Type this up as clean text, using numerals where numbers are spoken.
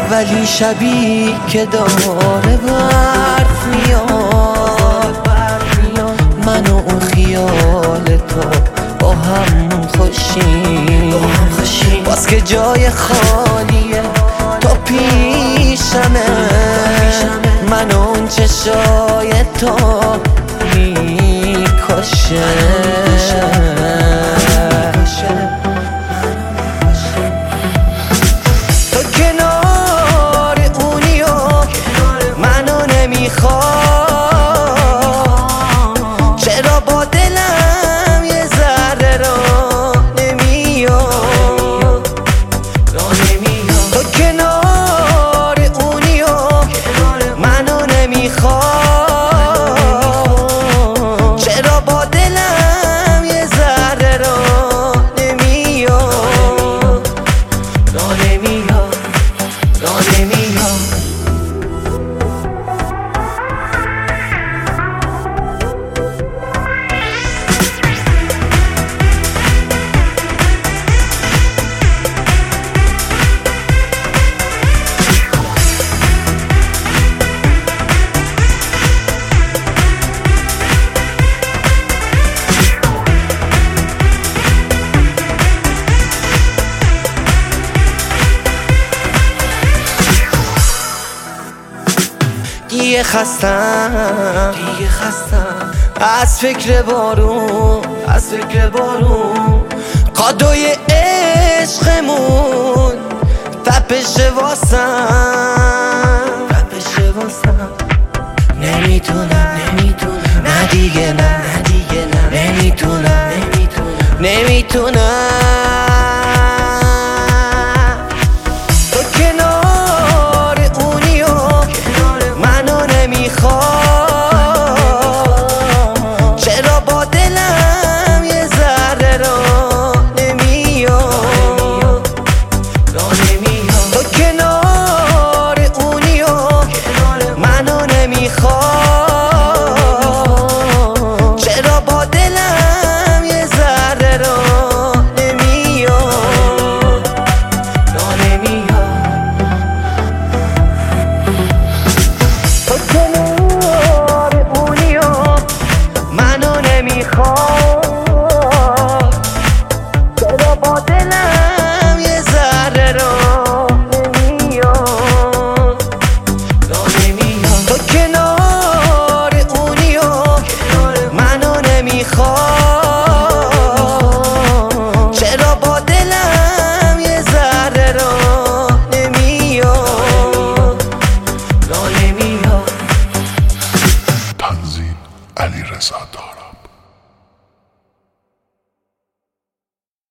اولین شبی که داره برف میاد، من و اون خیال تو با هم خوشیم، باز که جای خالیه تو پیشمه، من و اون چشای تو میکشه. تو کنار اونی و منو نمیخواد، چرا با دلم یه ذره را نمیاد. تو کنار اونی و منو نمیخواد، چرا با دلم یه ذره را نمیاد. دیگه خستم از فکر بارون، قادوی عشقمون تپش واسم. نمیتونم نه دیگه نه، نمیتونم. تو کنار اونی و منو نمیخواد، چرا با دلم یه ذره را نمیاد. تو کنار اونی و منو نمیخواد، چرا با دلم یه ذره را نمیاد. تو کنار اونی و منو نمیخواد.